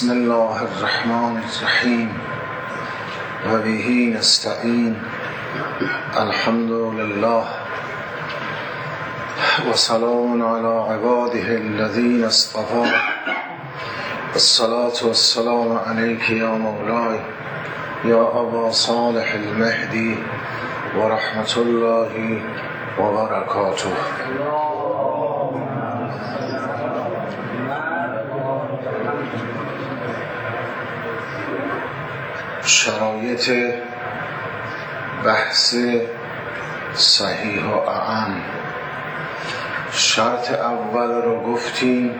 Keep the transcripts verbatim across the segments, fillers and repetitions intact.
بسم الله الرحمن الرحیم و به نستعین. الحمد لله و سلام علی عباده الذین اصطفی. الصلاة والسلام علیک یا مولای یا ابا صالح المهدی و رحمت الله و برکاته. شرایط بحث صحیح و اعم. شرط اول رو گفتیم.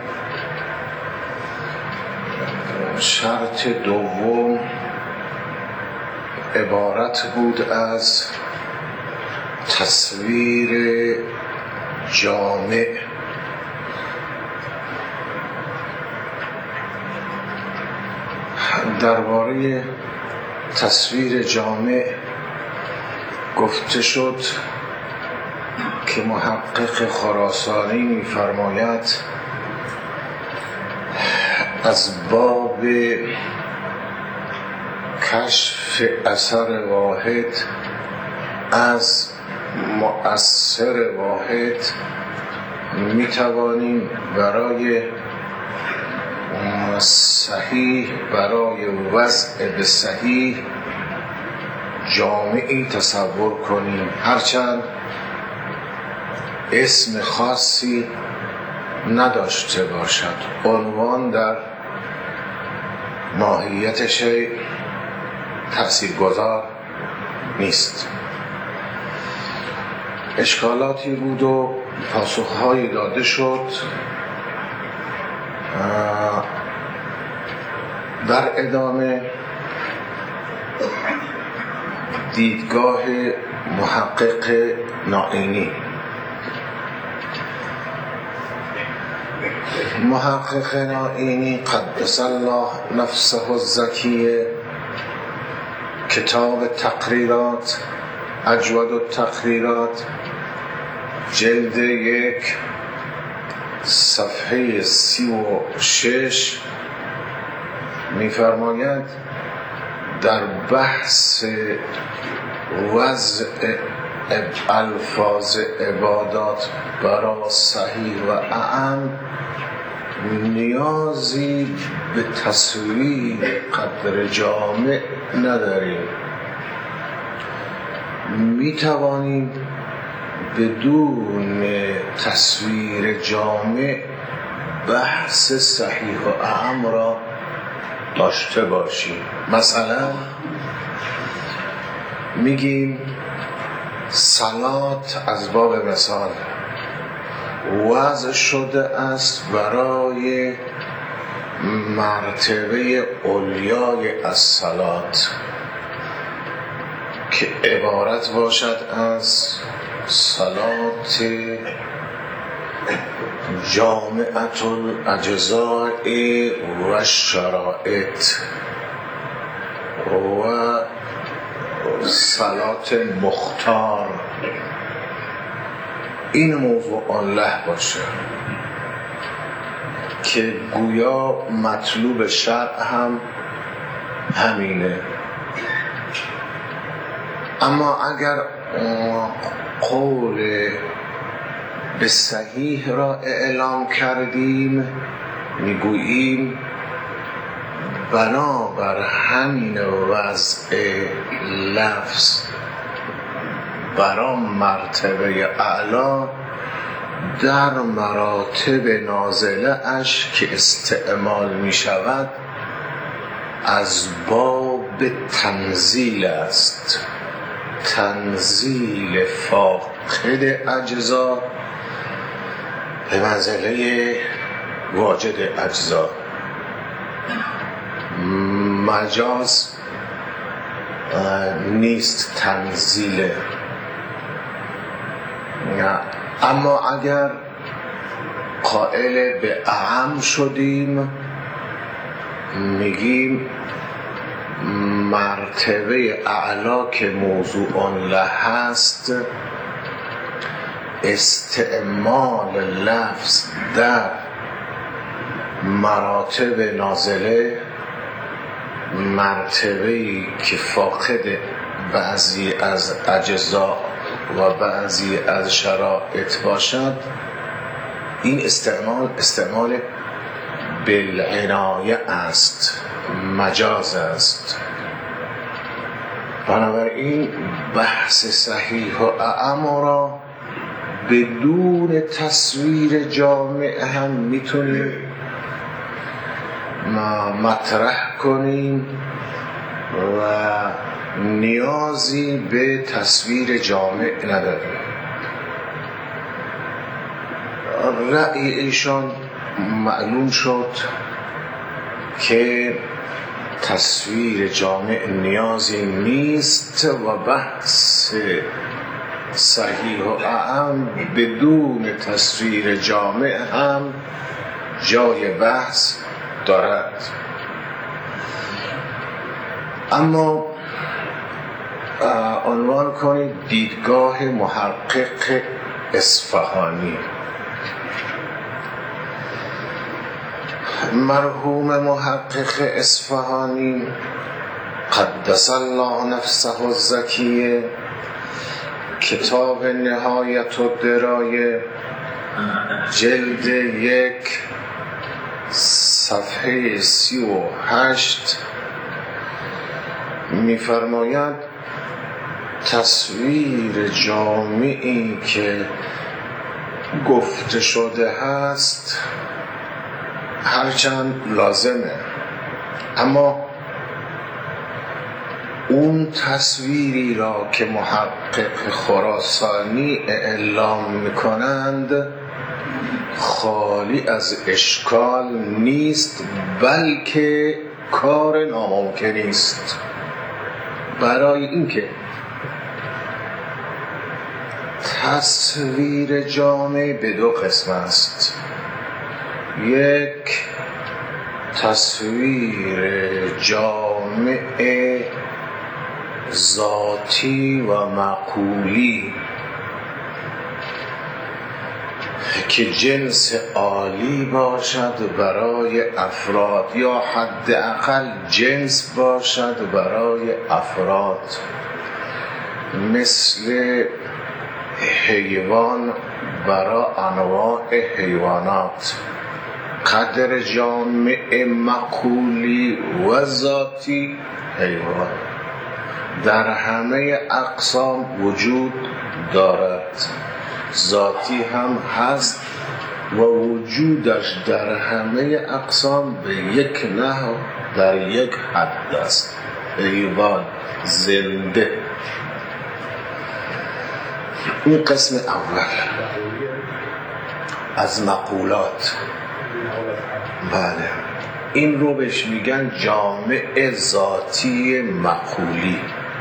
شرط دوم عبارت بود از تصویر جامع. درباره تصویر جامع گفته شد که محقق خراسانی می‌فرماید از باب کشف اثر واحد از مؤثر واحد می‌توانیم برای صحیح برای وضع به صحیح جامعی تصور کنیم، هرچند اسم خاصی نداشته باشد. عنوان در ماهیت شیء تأثیرگذار نیست. اشکالاتی بود و پاسخهایی داده شد. در ادامه دیدگاه محقق نائینی. محقق نائینی قدس الله نفسه الزکیه، کتاب تقریرات اجود التقریرات، جلد یک، صفحه سی و شش می‌فرماید در بحث وضع الفاظ عبادات برای صحیح و اعم نیازی به تصویر قدر جامع نداریم. می‌توانیم بدون تصویر جامع بحث صحیح و اعم را داشته باشیم. مثلا میگیم صلات از باب مثال وضع شده است برای مرتبه علیای از صلات که عبارت باشد از صلات جامعة الاجزاء و الشرائط و صلات مختار. این موضوع الله باشه که گویا مطلوب شرع هم همینه. اما اگر قول به صحیح را اعلام کردیم، میگوییم بنابر همین وضع لفظ برای مرتبه اعلا در مراتب نازله اش که استعمال می شود از باب تنزیل است. تنزیل فاقد اجزا به منزله واجد اجزا. مجاز نیست، تنزیله. اما اگر قائل به اعم شدیم، میگیم مرتبه اعلا که موضوع له هست، استعمال لفظ در مراتب نازله مرتبه‌ای که فاقد بعضی از اجزا و بعضی از شرایط باشد، این استعمال استعمال بالعنایه است، مجاز است. بنابراین بحث صحیح و اعم را بدون تصویر جامع هم میتونیم مطرح کنیم و نیازی به تصویر جامع نداریم. رأی ایشان معلوم شد که تصویر جامع نیازی نیست و بحث صحیح و اعم بدون تصویر جامع هم جای بحث دارد. اما عنوان کنید دیدگاه محقق اصفهانی. مرحوم محقق اصفهانی قدس الله نفسه الزکیه، کتاب نهایت الدرایه جلد یک صفحه سی و هشت می‌فرماید تصویر جامعی که گفته شده هست هرچند لازمه، اما اون تصویری را که محقق خراسانی اعلام میکنند خالی از اشکال نیست، بلکه کار ناممکنی است. برای اینکه تصویر جامع به دو قسم است: یک تصویر جامع ذاتی و معقولی که جنس عالی باشد برای افراد یا حداقل جنس باشد برای افراد، مثل حیوان برای انواع حیوانات، قدر جامع معقولی و ذاتی حیوان در همه اقسام وجود دارد، ذاتی هم هست و وجودش در همه اقسام به یک نحو در یک حد است. حیوان زنده. این قسم اول از مقولات. بله، این رو بهش میگن جامع ذاتی معقولی.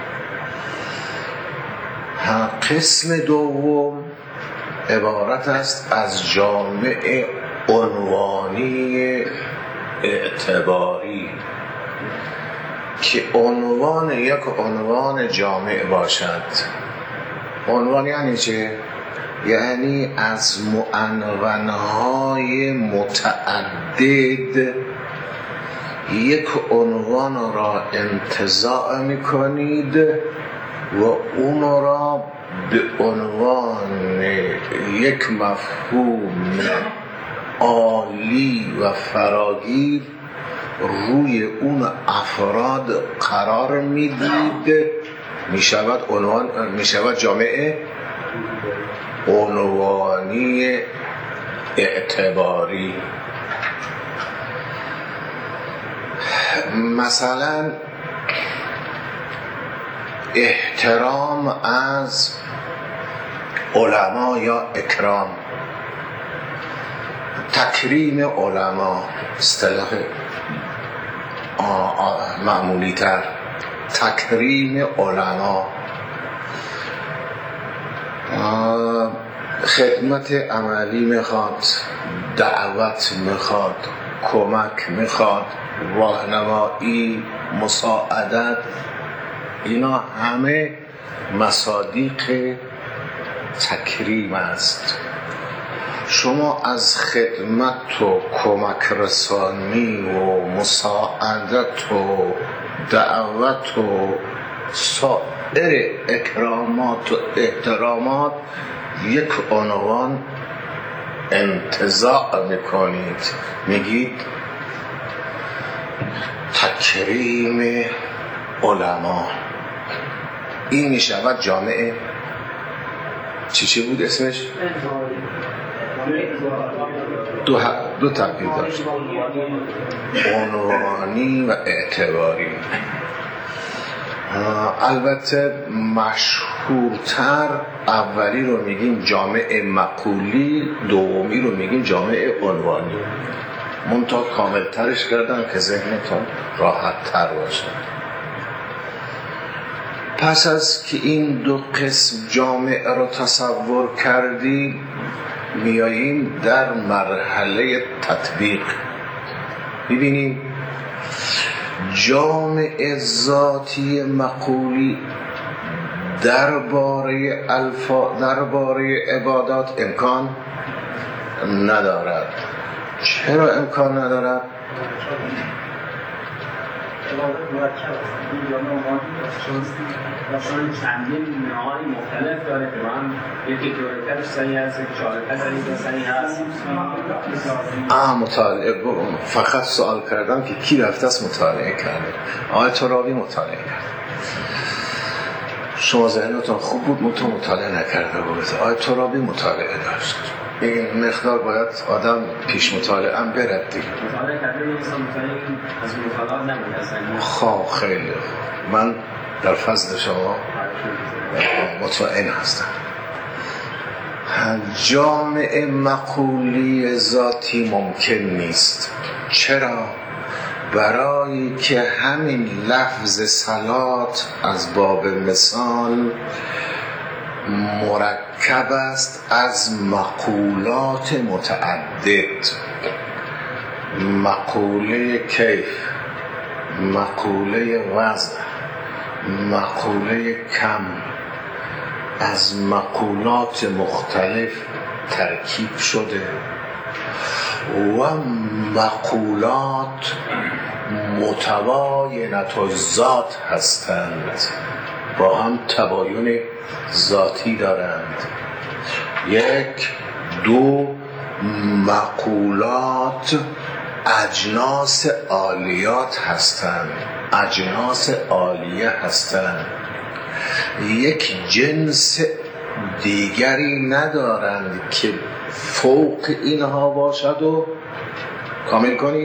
قسم دوم عبارت است از جامع عنوانی اعتباری که عنوان یک عنوان جامع باشد. عنوان یعنی چه؟ یعنی از معنونهای متعدد یک عنوان را انتزاع می‌کنید و اون را به عنوان یک مفهوم عالی و فراگیر روی اون افراد قرار میدید. میشود عنوان، میشود جامعه عنوانی اعتباری. مثلا احترام از علما یا اکرام، تکریم علما، اصطلاح معمولی تر، تکریم علما، خدمت عملی میخواد، دعوت میخواد، کمک میخواد، راهنمایی، مساعدت، اینا همه مصادیق تکریم است. شما از خدمت و کمک رسانی و مساعدت و دعوت و سایر اکرامات و احترامات یک عنوان انتزاع میکنید، میگید تکریم علما. این میشود جامعه چی چی بود اسمش؟ دو, دو تبدیل داشت، عنوانی و اعتباری. البته مشهورتر اولی رو میگیم جامعه مقولی، دومی رو میگیم جامعه عنوانی. منتها کامل ترش کردن که ذهنتون راحت تر باشه. پس از که این دو قسم جامعه رو تصور کردیم، میاییم در مرحله تطبیق. ببینیم جامعه ذاتی مقولی درباره الفا درباره عبادات امکان ندارد. چرا امکان ندارد؟ مثلا چندین نوعی مختلف داره که من یکی تئوریکش صحیح هست، یکی چالکش صحیح هست. آه مطالعه فقط سوال کردم که کی رفته است مطالعه کرده. آقای ترابی مطالعه کرد. شما ذهنتون خوب بود، مطالعه مطالعه نکرده بود. آقای ترابی مطالعه داشت. این مقدار باید آدم پیش مطالعه هم برد دیگه. مطالعه کرده انسان مطالعه از مطالعات نمید اصلا. خواه خیلی من در فضل شما مطمئن هستم. جامعه مقولی ذاتی ممکن نیست. چرا؟ برای که همین لفظ صلات از باب مثال مرکب است از مقولات متعدد. مقوله کیف، مقوله وزن، مقوله کم، از مقولات مختلف ترکیب شده و مقولات متباینت الذات هستند، با هم تباین ذاتی دارند. یک دو مقولات اجناس عالیات هستند، اجناس عالیه هستند، یک جنس دیگری ندارند که فوق اینها باشد و کامل کنید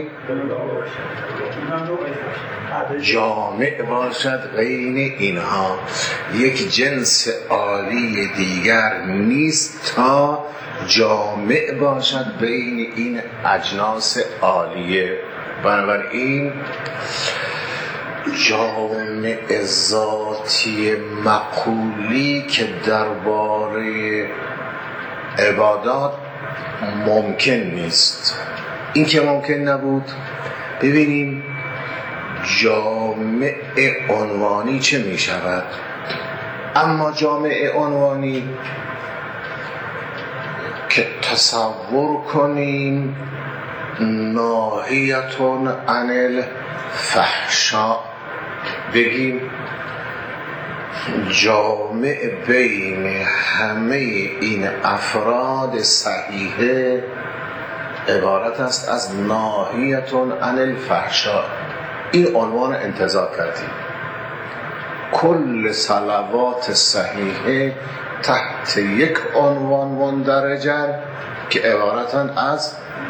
جامع باشد بین اینها. یک جنس عالی دیگر نیست تا جامع باشد بین این اجناس عالیه. بنابراین جامع ذاتی مقولی که درباره عبادات ممکن نیست. این که ممکن نبود. ببینیم جامع عنوانی چه می شود. اما جامع عنوانی که تصور کنیم ناهیتون عن الفحشاء، بگیم جامع بین همه این افراد صحیحه عبارت است از ناهیتون عن الفحشاء. این عنوان انتزاع کردیم. کل صلوات صحیحه تحت یک عنوان مندرجن که عبارتن از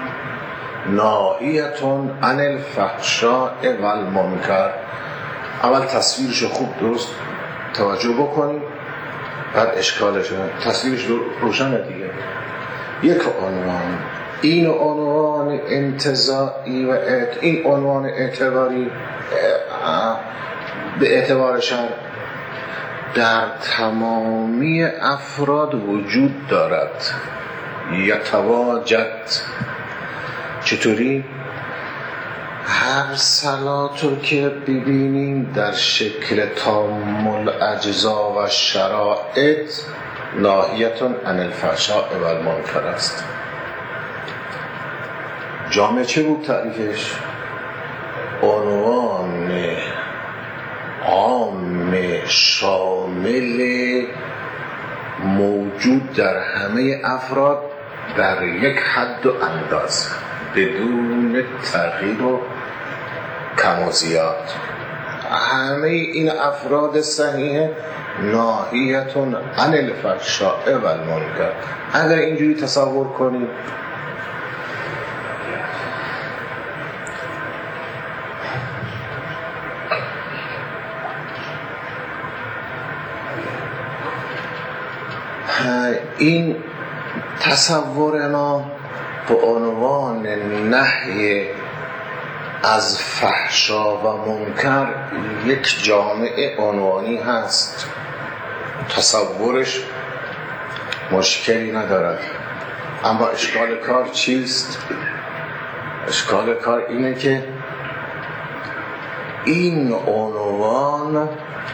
ناهیتون عن الفحشاء و المنکر. اول تصویرشو خوب درست توجه بکنیم، بعد اشکالشو. تصویرش روشنه دیگه. یک عنوان، این عنوان انتزاعی و اعت... این عنوان اعتباری به اعتبار شرع در تمامی افراد وجود دارد. یتواجد. چطوری؟ هر صلاتو که ببینیم در شکل تام الاجزا و شرائط ناهیتون عن الفحشاء و المنکر است. جامعه چه بود تعریفش؟ عنوان در همه افراد در یک حد و اندازه بدون تغییر و کم و زیاد. همه این افراد صحیح ناهیتون عن الفحشاء و المنکر. اگر اینجوری تصور کنیم این تصور ما به عنوان نهی از فحشا و منکر یک جامعه عنوانی هست، تصورش مشکلی ندارد. اما اشکال کار چیست؟ اشکال کار اینه که این عنوان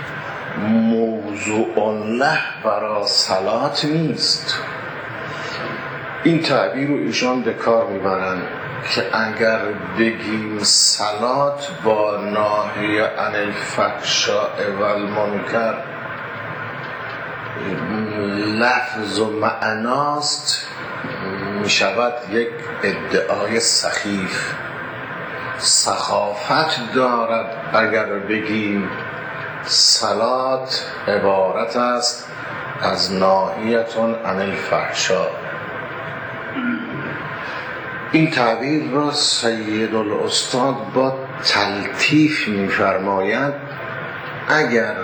موضوع له برای صلات نیست. این تعبیر رو ایشان به کار میبرن که اگر بگیم صلات با ناهی عن الفحشاء و المنکر لفظ و معناست، میشود یک ادعای سخیف. سخافت دارد اگر بگیم صلات عبارت است از ناهیتون عن الفحشاء. این تعبیر را سید الاستاد با تلطیف می‌فرماید. اگر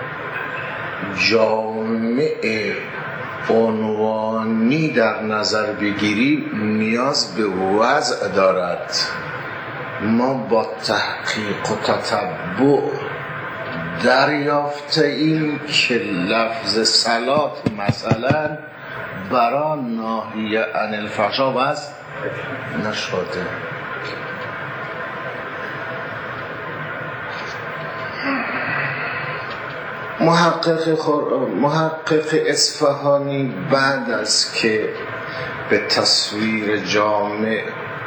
جامع عنوانی در نظر بگیریم نیاز به وضع دارد. ما با تحقیق و تتبع دریافته این که لفظ صلات مثلا برای ناهی عن الفحشاء وضع نشده. محقق, خور... محقق اصفهانی بعد از که به تصویر جامع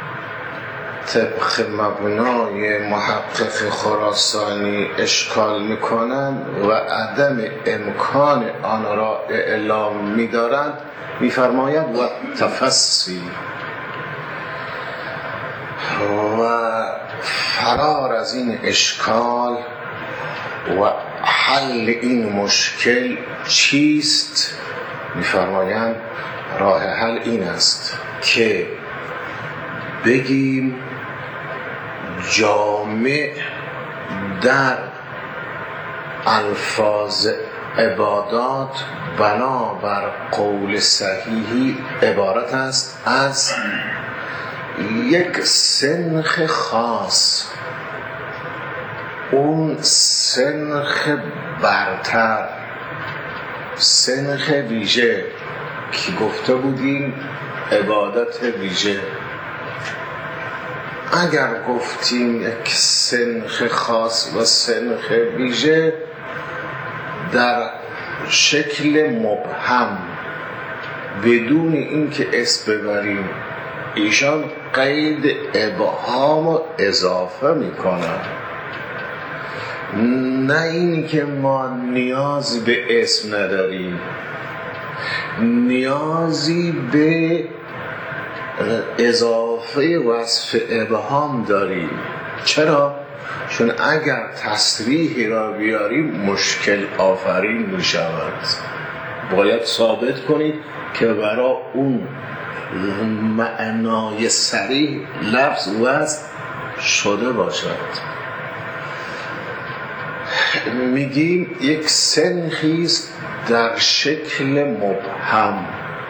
طبق مبنای محقق خراسانی اشکال میکنند و عدم امکان آن را اعلام می‌دارند، می‌فرماید و تفصیل و فرار از این اشکال و حل این مشکل چیست؟ می‌فرمایند راه حل این است که بگیم جامع در الفاظ عبادات بنابر قول صحیحی عبارت است از یک سنخ خاص، اون سنخ برتر، سنخ ویژه که گفته بودیم عبادت ویژه. اگر گفتیم یک سنخ خاص و سنخ ویژه در شکل مبهم بدون اینکه اسم ببریم، ایشان قید ابهام و اضافه میکنن. نه اینی که ما نیاز به اسم نداریم، نیازی به اضافه وصف ابهام داریم. چرا؟ چون اگر تصریحی را بیاریم مشکل آفرین می شود. باید ثابت کنید که برای اون معنای صریح لفظ وصف شده باشد. میگیم یک سنخیست در شکل مبهم،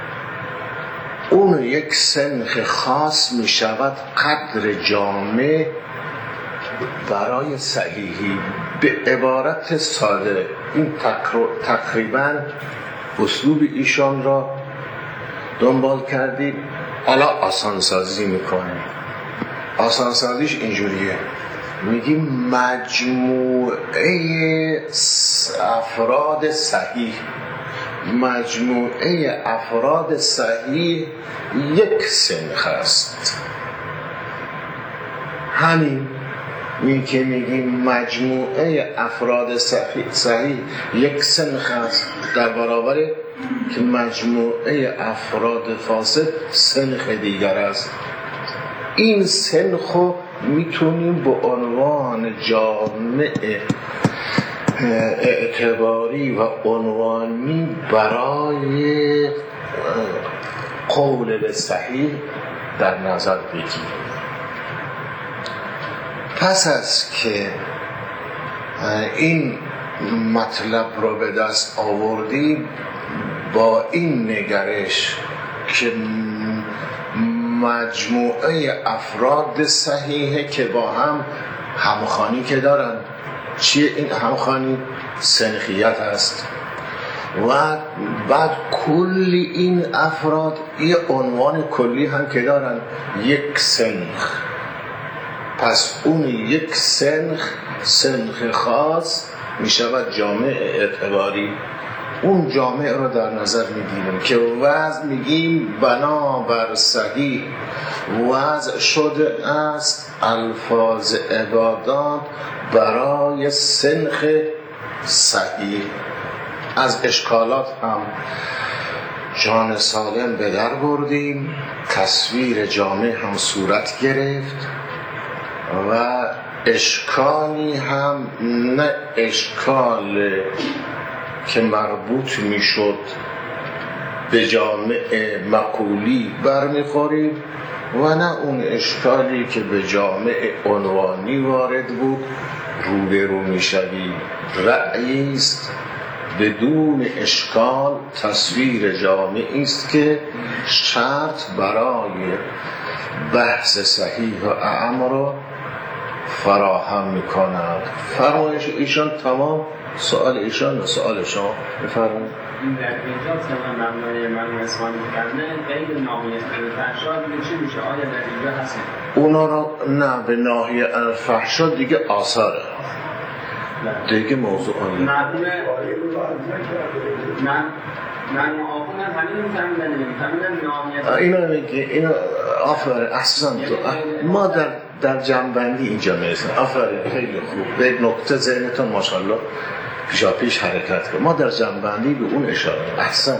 اون یک سنخ خاص می شود قدر جامع برای صحیحی. به عبارت ساده این تقریبا اسلوب ایشان را دنبال کردیم. حالا آسانسازی میکنیم. آسانسازیش اینجوریه، میگیم مجموعه افراد صحیح، مجموعه افراد صحیح یک سنخ است. همین این که میگیم مجموعه افراد صحیح, صحیح یک سنخ است در برابر که مجموعه افراد فاسد سنخ دیگر است. این سنخ رو میتونیم به عنوان جامع اعتباری و عنوانی برای قول به صحیح در نظر بگیریم. پس از که این مطلب رو به دست آوردیم با این نگرش که مجموعه افراد صحیحه که با هم همخوانی که دارن، چیه این همخوانی؟ سنخیت است و بعد کلی این افراد یه عنوان کلی هم که دارن، یک سنخ. پس اون یک سنخ سنخ خاص می شود جامع اعتباری. اون جامع رو در نظر میگیریم که وضع میگیم بنابر صحیح وضع شده است الفاظ عبادات برای سنخ صحیح. از اشکالات هم جان سالم به در بردیم، تصویر جامع هم صورت گرفت و اشکالی هم نه اشکال که مربوط میشد به جامع مقولی برمیخوریم و نه اون اشکالی که به جامع عنوانی وارد بود روبرو میشویم. رأیی است بدون اشکال تصویر جامعی است که شرط برای بحث صحیح و اعم را فراهم میکند. فرمایش ایشان تمام. سوال ایشان و سوال شما بفرمایید. این در اینجا طبق مبنای مرحوم اسمانی کرده غیر ناحیه الفحشا دیگه چی میشه؟ آیا در اینجا هست؟ اونا رو نه به ناحیه الفحشا دیگه آثاره دیگه موضوع آنه مرحوم من من آخونم همین رو فهمیدن دیگه فهمیدن ناحیه اینا میگه اینا آفره احسن تو ما در در جنبندی اینجا میرسیم. آفرین خیلی خوب به نقطه ذهنتون ماشاءالله پیشا پیش حرکت کنیم. ما در جنبندی به اون اشاره احسن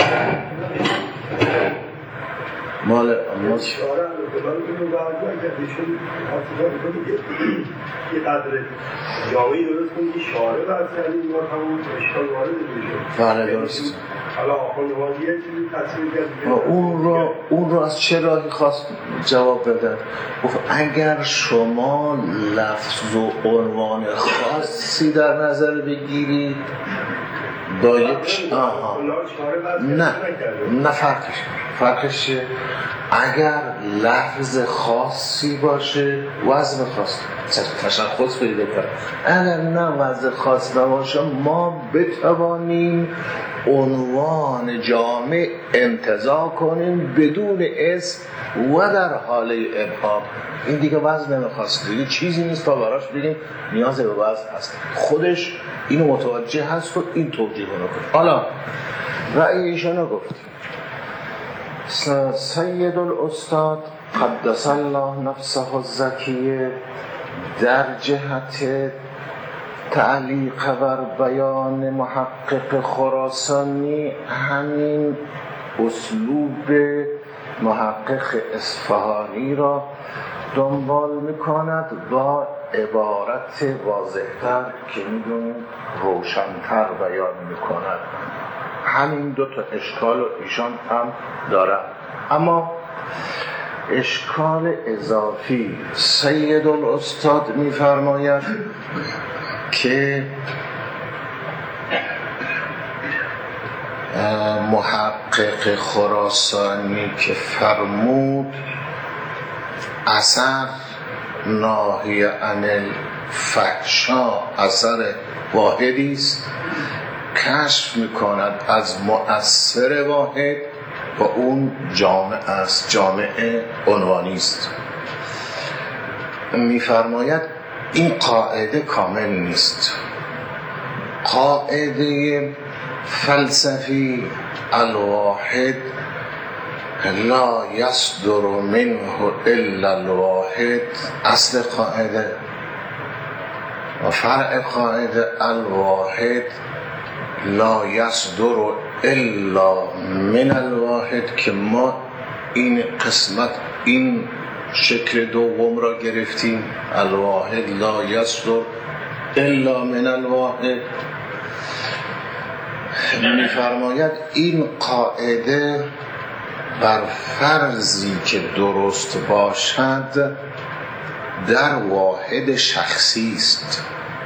مال ما اشاره به اینو واژه که ایشون حتی که یه قدر جامعی درست کنید اشاره بر کردیم ما همون اشکال وارد میشه. بله درست. حالا آخوند واژه یه چیزی تصویر کرد اون رو اون رو از چه راهی خواست جواب بده؟ گفت اگر شما لفظ و عنوان خاصی در نظر بگیرید با یک آها نه نه فرقش فرقش چیه؟ اگر لفظ خاصی باشه وزن خاص تشخص پیدا کنه. اگر نه وزن خاص نباشه ما بتوانیم عنوان جامع انتزاع کنیم بدون اسم و در حال ابهام. این دیگه وزن نمیخواست دیگه چیزی نیست تا براش بگیم نیاز به وزن هست. خودش اینو متوجه هست و این توجیه کنه. حالا رأی ایشانو گفتیم. سید الاستاد قدس الله نفسه الزکیه در جهت تعلیق بر بیان محقق خراسانی همین اسلوب محقق اصفهانی را دنبال میکند با عبارت واضح‌تر که میدونیم روشن‌تر بیان میکند. همین دو تا اشکال و ایشان هم دارن. اما اشکال اضافی سید الاستاد میفرماید که محقق خراسانی که فرمود اثر ناهی عن الفحشا اثر واحدی است، کشف میکند از مؤثر واحد و اون جامع است، جامع عنوانی است. میفرماید این قاعده کامل نیست. قاعده فلسفی الواحد لا یصدر منه الا الواحد، اصل قاعده و فرع قاعده الواحد لا یصدر الا من الواحد که ما این قسمت این شکل دوم را گرفتیم، الواحد لا یصدر الا من الواحد. می‌فرماید این قاعده بر فرضی که درست باشد در واحد شخصی است،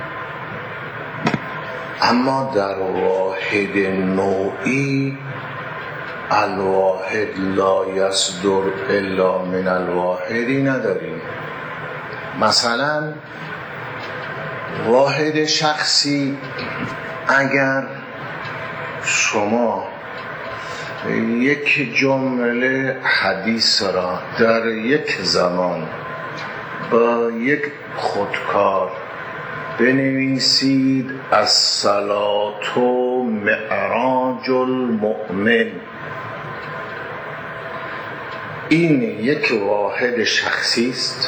اما در واحد نوعی الواحد لا یصدر الا من الواحدی نداریم. مثلا واحد شخصی اگر شما یک جمله حدیث را در یک زمان با یک خودکار بنویسید الصلاة معراج المؤمن، این یک واحد شخصی است،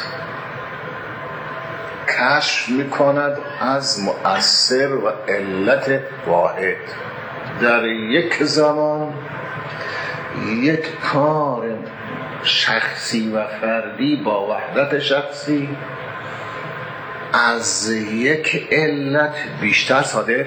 کشف می‌کند از مؤثر و علت واحد. در یک زمان یک کار شخصی و فردی با وحدت شخصی از یک علت بیشتر صادر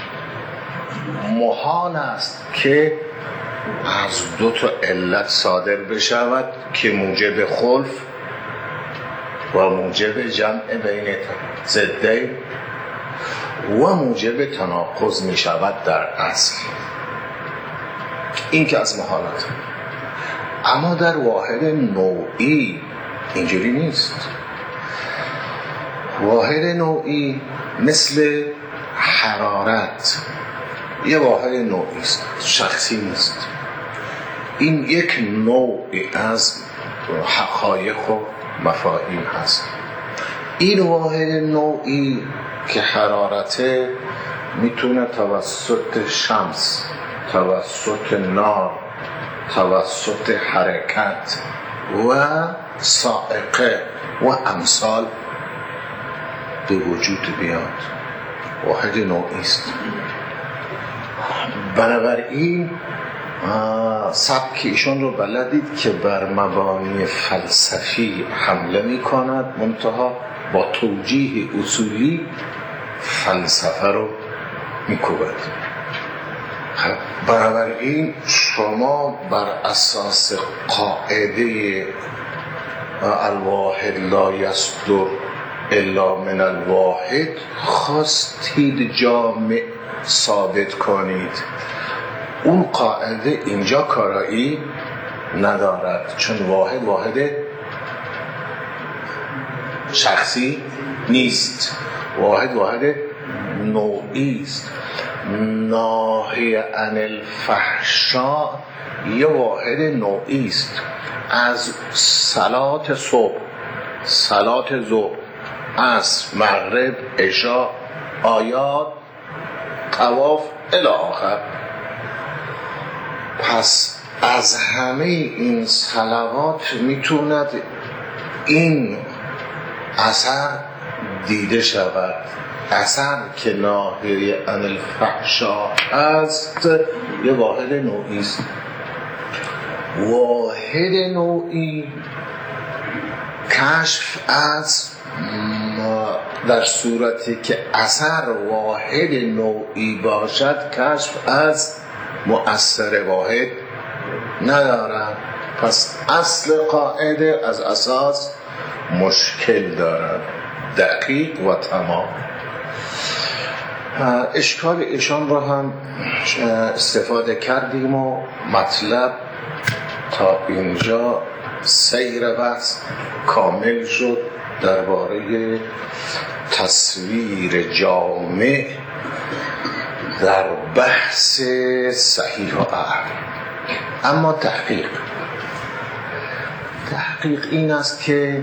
محال است که از دو تا علت صادر بشود که موجب خلف و موجب جمع بین ضدین و موجب تناقض می شود در اصل. این که از محالات. اما در واحد نوعی اینجوری نیست. واحد نوعی مثل حرارت یه واحد نوعی است، شخصی نیست. این یک نوعی از حقایق و مفاهیم هست. این واحد نوعی که حرارته میتونه توسط شمس، توسط نار، توسط حرکت و صاعقه و امثال به وجود بیاد. واحد نوعی است. بنابراین سبک ایشون رو بلدید که بر مبانی فلسفی حمله می کند، منتها با توجیه اصولی فلسفه رو می کوبد. بنابراین شما بر اساس قاعده الواحد لا یصدر الا من الواحد خواستید جامع ثابت کنید. اون قاعده اینجا کارایی ندارد، چون واحد واحد شخصی نیست، واحد واحد نوعی است. ناهی عن الفحشاء یه واحد نوعی است. از صلات صبح، صلات ظهر، عصر، مغرب، عشاء، آیات، طواف الی آخر. پس از همه این صلوات میتوند این اثر دیده شود. اثر که ناهی عن الفحشاء است یه واحد نوعی است. واحد نوعی کشف از در صورتی که اثر واحد نوعی باشد کشف از مؤثر واحد ندارد. پس اصل قاعده از اساس مشکل دارد، دقیق و تمام. اشکال ایشان را هم استفاده کردیم و مطلب تا اینجا سیر بحث کامل شد درباره تصویر جامع در بحث صحیح و اعم. اما تحقیق تحقیق این است که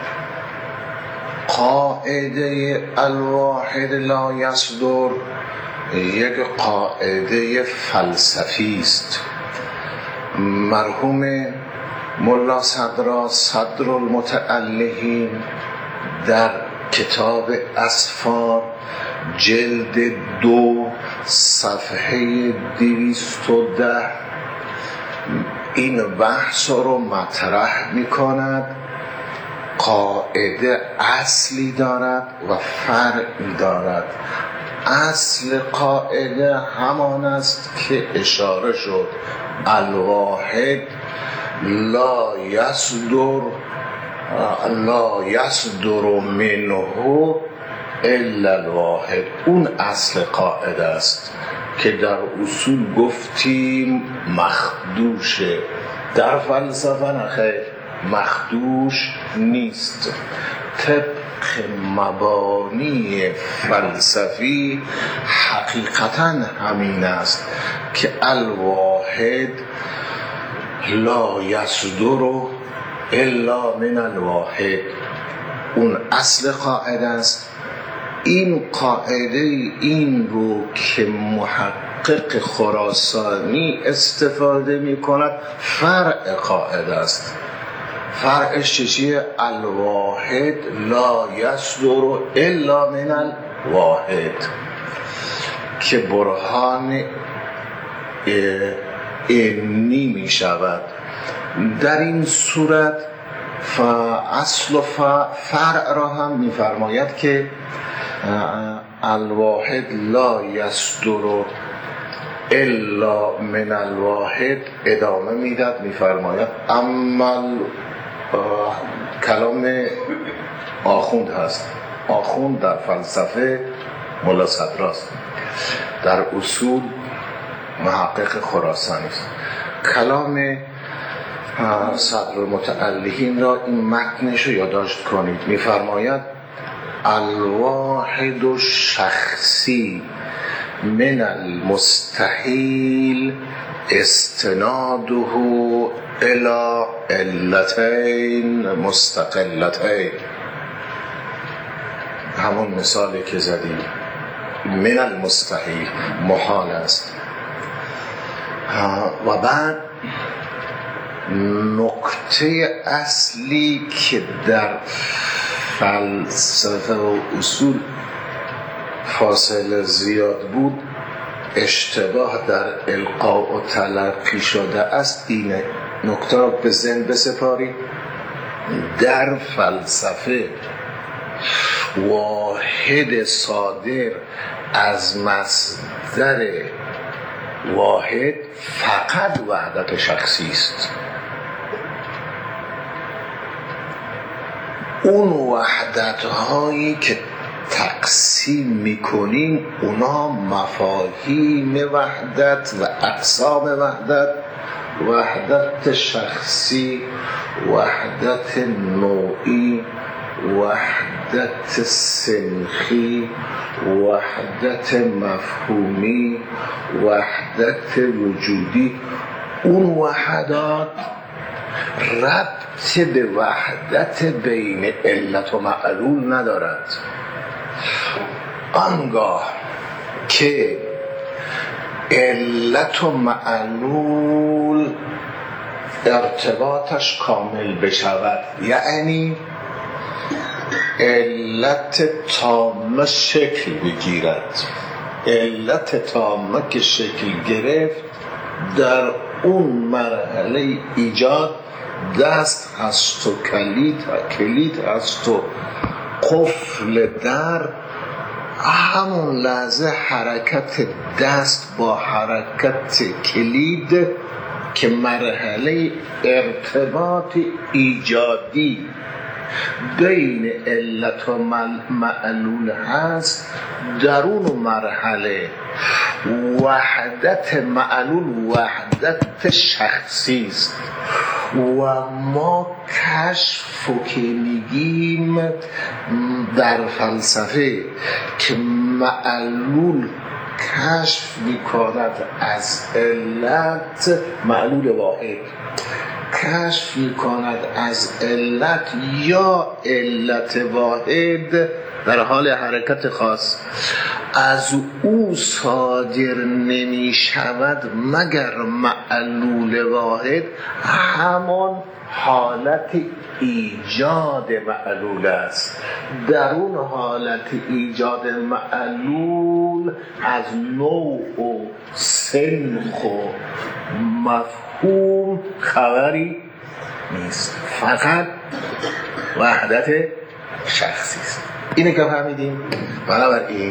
قاعده الواحد لا یصدر یک قاعده فلسفی است. مرحوم ملا صدرا صدر المتألهین در کتاب اسفار جلد دو صفحه دویست و ده این بحث رو مطرح می کند. قاعده اصلی دارد و فرعی دارد. اصل قاعده همان است که اشاره شد، الواحد لا یصدر لا یصدر منه الا الواحد. اون اصل قاعده است که در اصول گفتیم مخدوشه، در فلسفه نخیر مخدوش نیست. طبق مبانی فلسفی حقیقتا همین است که الواحد لا یصدر الا من الواحد. اون اصل قاعده است. این قاعده این رو که محقق خراسانی استفاده می کند فرع قاعده است. فرعش چیه؟ الواحد لا یصدر الا من الواحد، که برهان اینی می شود. در این صورت فاصل و فرع را هم می فرماید که الواحد لا یصدر الا من الواحد ادامه میداد، می فرماید اما کلام آخوند هست. آخوند در فلسفه ملا صدراست، در اصول محقق خراسانی است. کلام صدر المتألهین را این متنش رو یادداشت کنید. می‌فرماید الواحد الشخصی من المستحیل استناده الى علتین مستقلتین. همون مثالی که زدیم، من المستحیل محال است. و بعد نکته اصلی که در فلسفه و اصول فاصله زیاد بود، اشتباه در القاء و تلقی شده است. اینه نکته رو به ذهن بسپارید. در فلسفه واحد صادر از مصدر واحد فقط وحدت شخصی است. اون وحدت هایی که تقسیم میکنیم اونا مفاهیم وحدت و اقسام وحدت: وحدت شخصی، وحدت نوعی، وحدت سنخی، وحدت مفهومی، وحدت وجودی. اون وحدات ربط به وحدت بین علت و معلول ندارد. آنگاه که علت و معلول ارتباطش کامل بشود، یعنی علت تامه شکل بگیرد، علت تامه که شکل گرفت، در اون مرحله ایجاد دست هست و کلید کلید هست و قفل در. همون لحظه حرکت دست با حرکت کلید که مرحله ارتباط ایجادی بین علت و معلول هست، در اون مرحله وحدت معلول وحدت شخصی است. و ما کشف که میگیم در فلسفه که معلول کشف میکند از علت، معلول واحد کشف میکند از علت یا علت واحد در حال حرکت خاص، از او صادر نمی شود مگر معلول واحد همان حالت ایجاد معلول است. در اون حالت ایجاد معلول از نوع و سنخ و مفهوم خبری نیست، فقط وحدت شخصی است. اینه که فهمیدیم. بنابراین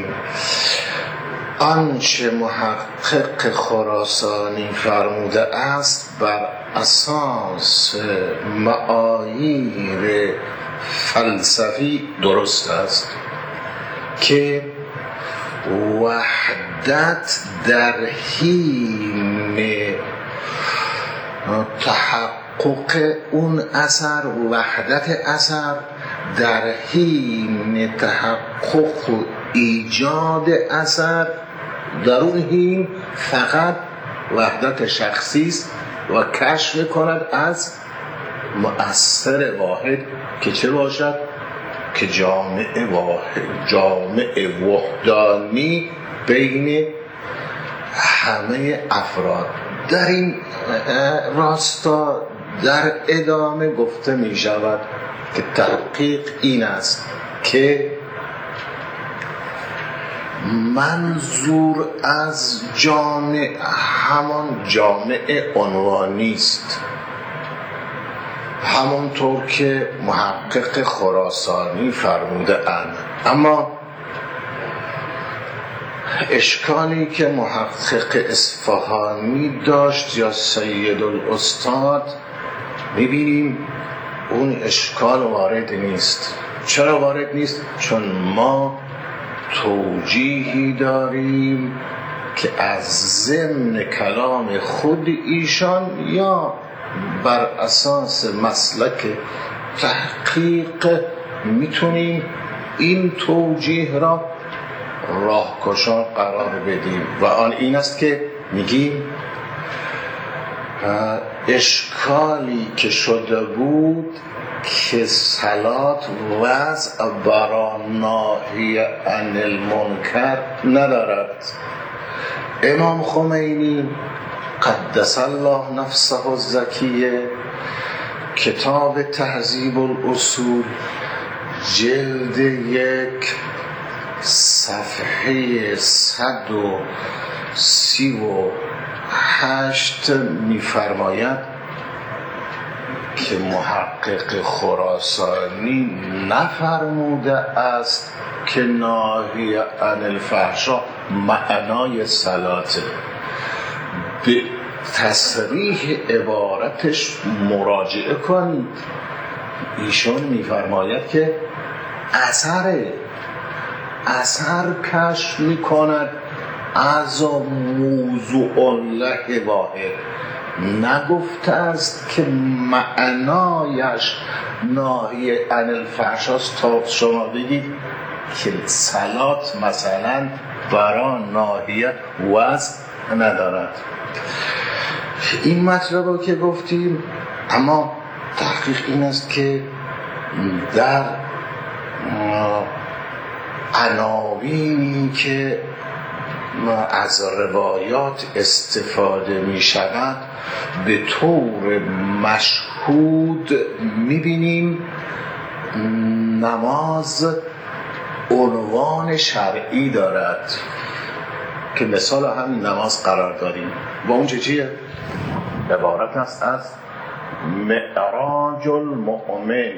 آنچه محقق خراسانی فرموده است بر اساس معاییر فلسفی درست است که وحدت در حین تحقق اون اثر، وحدت اثر در حین تحقق و ایجاد اثر، در اون حین فقط وحدت شخصی است و کشف کند از مؤثر واحد که چه باشد؟ که جامع واحد، جامع وحدانی بین همه افراد. در این راستا در ادامه گفته می شود که تحقیق این است که منظور از جامع همان جامع عنوانی است، همانطور که محقق خراسانی فرموده اند. اما اشکالی که محقق اصفهانی داشت یا سید الاستاد، میبینیم اون اشکال وارد نیست. چرا وارد نیست؟ چون ما توجیهی داریم که از ضمن کلام خود ایشان یا بر اساس مسلک تحقیق میتونیم این توجیه را راهگشا قرار بدیم و آن این است که میگیم اشکالی که شده بود که صلات وضع برا ناهی عن المنکر ندارد. امام خمینی قدس الله نفسه الزکیه کتاب تهذیب الاصول جلد یک صفحه صد و سی و هشت می‌فرماید که محقق خراسانی نفرموده است که ناهی عن الفحشا معنای صلاته. به تصریح عبارتش مراجعه کنید. ایشون می‌فرماید که اثر اثر کشف می‌کند از موضوع الله واحد. نگفته است که معنایش ناهی عن الفحشاست تا شما بگید که صلات مثلا برای ناهی وضع ندارد. این مطلب رو که گفتیم، اما تحقیق این است که در عناوینی که از روایات استفاده می شود به طور مشهود می بینیم نماز عنوان شرعی دارد که مثال همین نماز قرار داریم. با اون چه چیه؟ عبارت است از معراج المؤمن.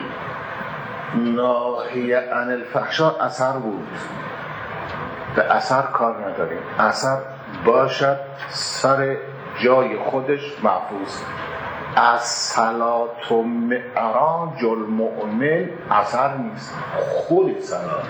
ناهی عن الفحشا اثر بود، به اثر کار نداریم. اثر باشد سر جای خودش محفوظ. از صلات و معراج المؤمن اثر نیست، خود صلات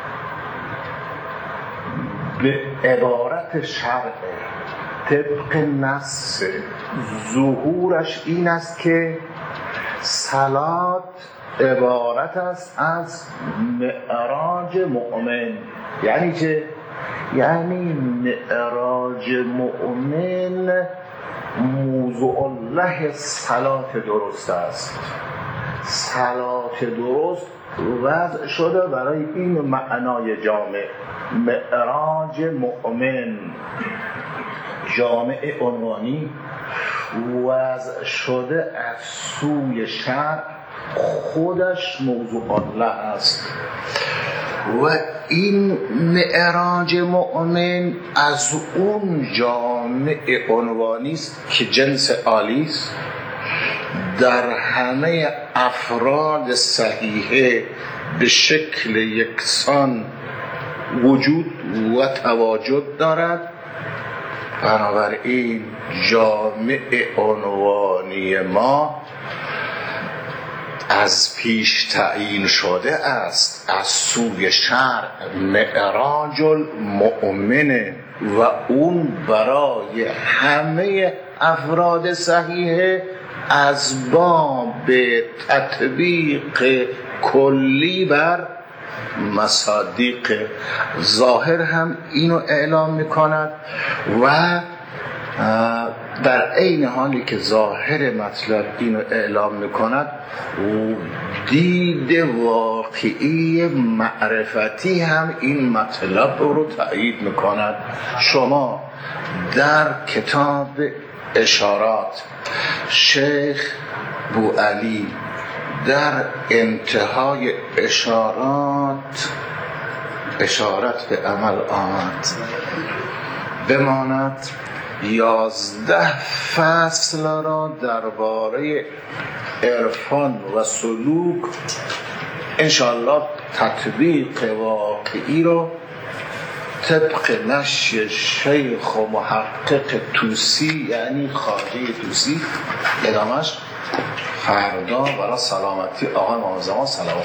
به عبارت شرع طبق نص ظهورش این است که صلات عبارت است از معراج مؤمن. یعنی چه؟ یعنی معراج مؤمن موضوع الله صلات درست است. صلات درست وضع شده برای این معنای جامع. معراج مؤمن جامع عنوانی وضع شده از سوی شرع خودش موضوع الله است و این معراج مؤمن از اون جامع عنوانی است که جنس عالی است، در همه افراد صحیحه به شکل یکسان وجود و تواجد دارد. بنابراین جامع عنوانی ما از پیش تعیین شده است از سوی شرع معراج المؤمن و اون برای همه افراد صحیحه از باب تطبیق کلی بر مصادیق. ظاهر هم اینو اعلام میکند و در عین حالی که ظاهر مطلب اینو اعلام میکند دید واقعی معرفتی هم این مطلب رو تأیید میکند. شما در کتاب اشارات شیخ بوعلی در انتهای اشارات اشارت به عمل آمد بماند یازده فصل را درباره عرفان و سلوک انشاءالله تطبیق واقعی رو طبق نشر شیخ و محقق توسی یعنی خواجه توسی ادامش فردا برای سلامتی آقای معظم سلام